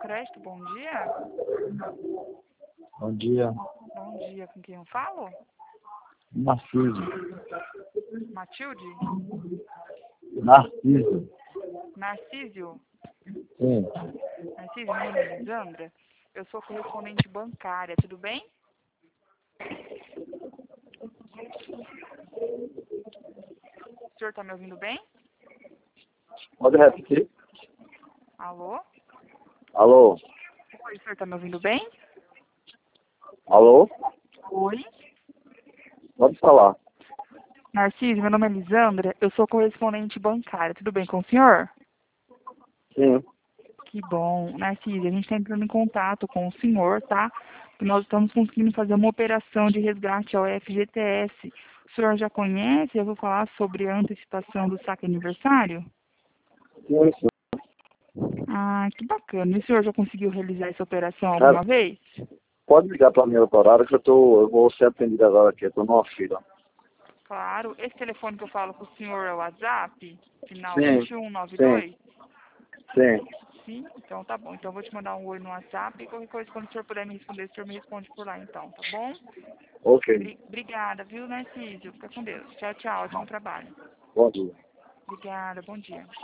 Crédito, bom dia. Bom dia. Bom dia, com quem eu falo? Narciso. Matilde? Narciso. Narcísio? Sim. Narcísio, meu nome é Lisandra. Eu sou correspondente bancária, tudo bem? O senhor está me ouvindo bem? Pode repetir? Alô? Alô? Oi, o senhor está me ouvindo bem? Alô? Oi? Pode falar. Narcísio, meu nome é Lisandra. Eu sou correspondente bancária, tudo bem com o senhor? Sim. Que bom. Narcísio, a gente está entrando em contato com o senhor, tá? E nós estamos conseguindo fazer uma operação de resgate ao FGTS. O senhor já conhece? Eu vou falar sobre a antecipação do saque aniversário? Sim, sim. Ah, que bacana. E o senhor já conseguiu realizar essa operação É, alguma vez? pode ligar para mim outro horário que eu vou ser atendido agora aqui. Eu estou numa fila. Claro. Esse telefone que eu falo com o senhor é o WhatsApp? Final Sim. Sim. 2192? Sim. Sim? Então tá bom. Então eu vou te mandar um oi no WhatsApp e qualquer coisa, quando o senhor puder me responder, o senhor me responde por lá então, tá bom? Ok. Obrigada, viu, Narcísio? Fica com Deus. Tchau, tchau. Ótimo trabalho. Bom dia. Obrigada, bom dia.